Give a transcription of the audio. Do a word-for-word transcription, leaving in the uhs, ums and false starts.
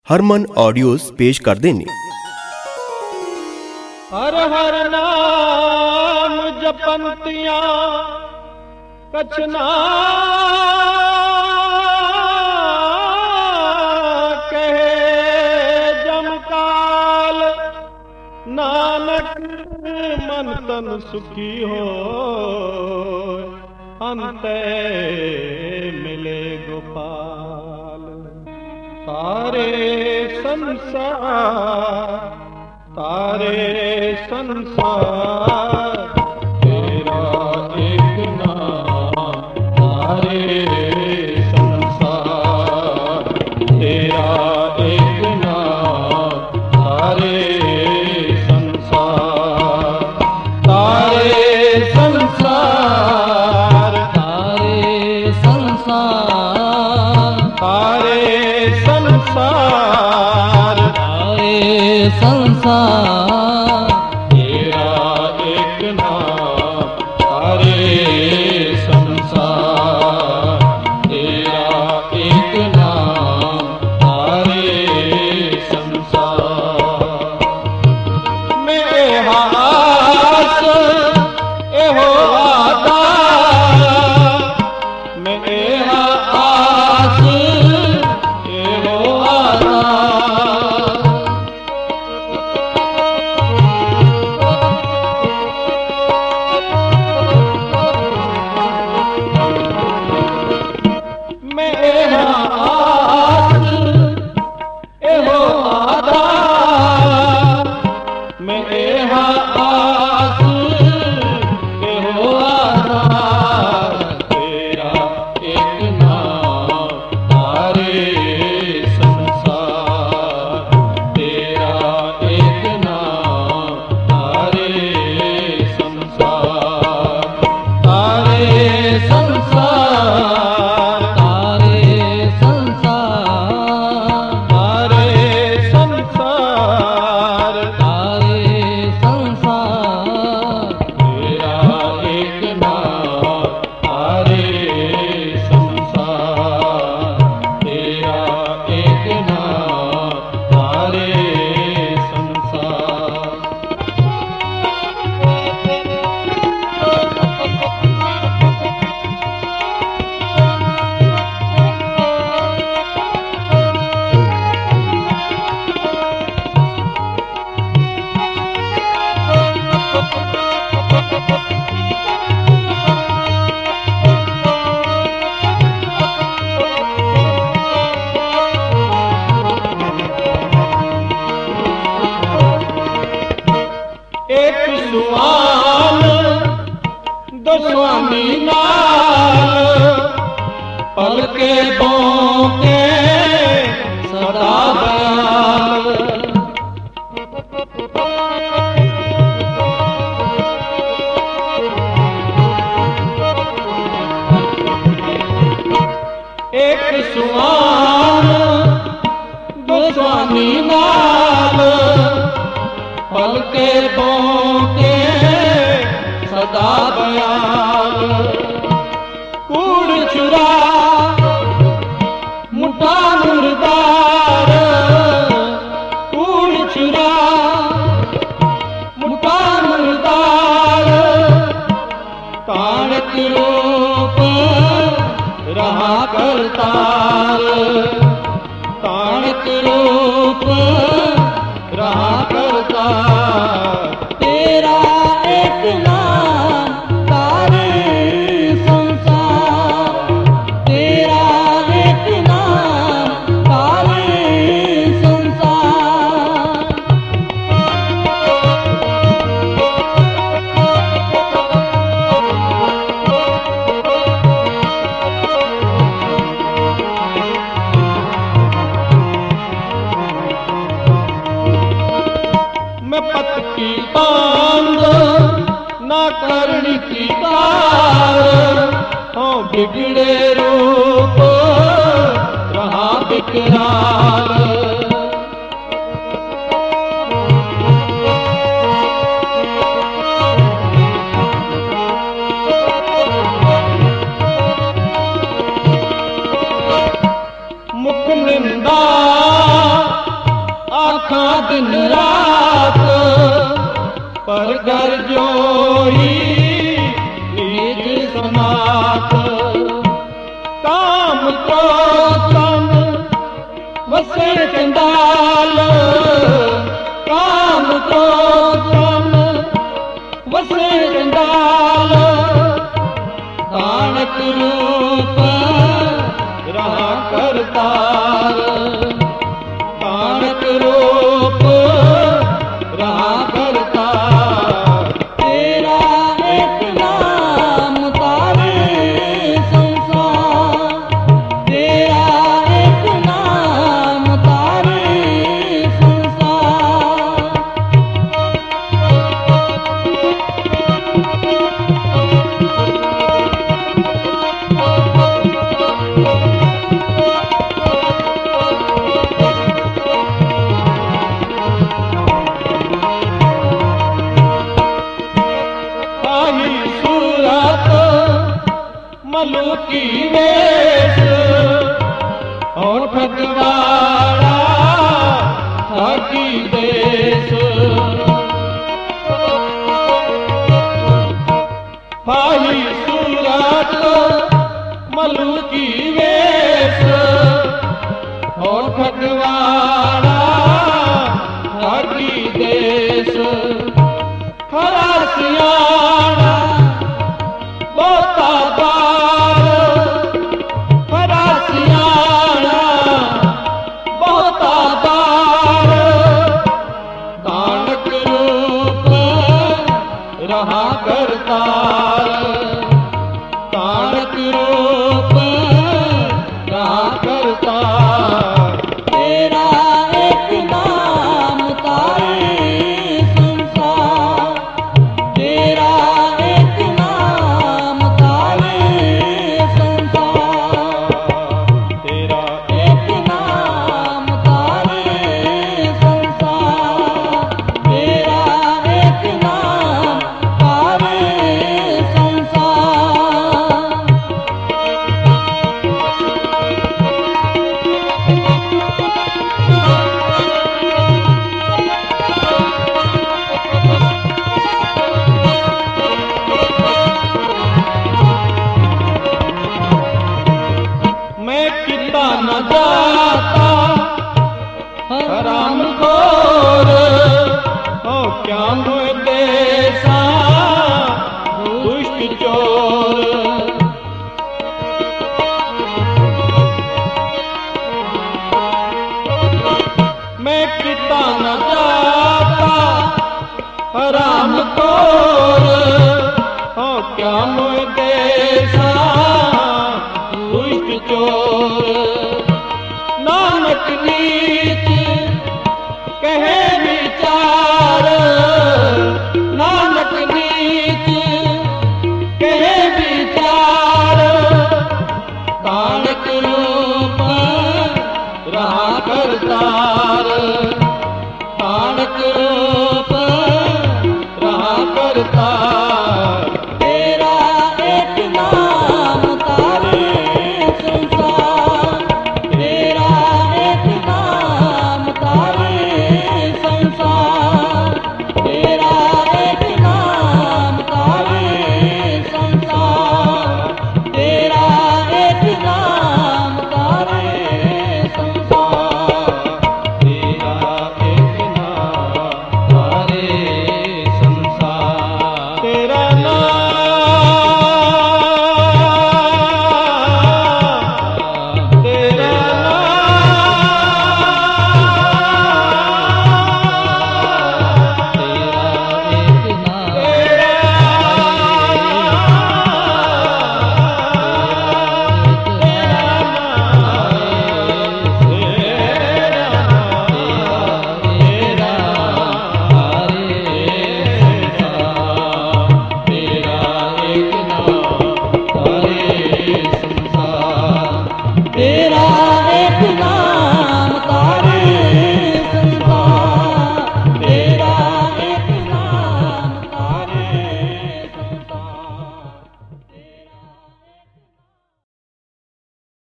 Harman audios पेश करदे ने। हर हर नाम जपंतियां कछना कहे जमकाल, नानक मन तन सुखी हो अंते मिले गोपाल। तारे संसार तारे संसार तेरा एक नाम, तारे संसार तेरा एक नाम, तारे संसार तारे संसार तारे संसार तारे संसार तारे संसार तेरा एक नाम, तारे संसार तेरा एक नाम, तारे संसार। मैं हास एहो आता, मैं हास एहो आता। स्वामी नाल पलके बोके सदा दयाल, एक सुआन दो स्वामी नाल पलके बोके सदा दयाल। कूड़ चुरा मुठा मुर्दार, कूड़ चुरा मुठा मुर्दार, तारक रूप रहा करतार, तारक रूप रहा करतार। तेरा एक नाम, तारे संसार तेरा एक नाम, तारे संसार। मैं पत की बांध ना करनी की तार, हो बिगड़े रूप रहा बिकरार। मुख निंदा दिन रात पर घर जोई निज सनात काम क्रोध तन वसे चंडाल काम क्रोध तन वसे चंडाल ताणक रूप रहा करतार ताणक रूप रहा करतार तेरा एक नाम तारे संसार तेरा एक नाम तारे संसार मलुकी वेश और ठगवाड़ा ठगी देश भाई सूरत मलुकी वेश और ठगवाड़ा ठगी देश हरा सियाणा बोता बार हरा सियाणा बोता बार ताणक रूप रहा करतार ताणक रूप रहा करतार तेरा एक नाम तारे संसार तेरा एक नाम तारे संसार तेरा एक नाम तारे संसार तेरा एक नाम तारे संसार मैं कितना न जाता हराम खोर हो क्या मुझे देसा दुष्ट चोर मैं कितना न जाता हराम खोर हो क्या मुझे देसा दुष्ट चोर नानक नीच कहे विचार नानक नीच कहे विचार ताणक रूप रहा करतार ताणक रूप रहा करतार तेरा एक नाम तारे संसार तेरा एक नाम तारे संसार तेरा एक नाम तारे संसार तेरा एक नाम तारे संसार तेरा एक नाम तारे संसार तेरा नाम तेरा तेरा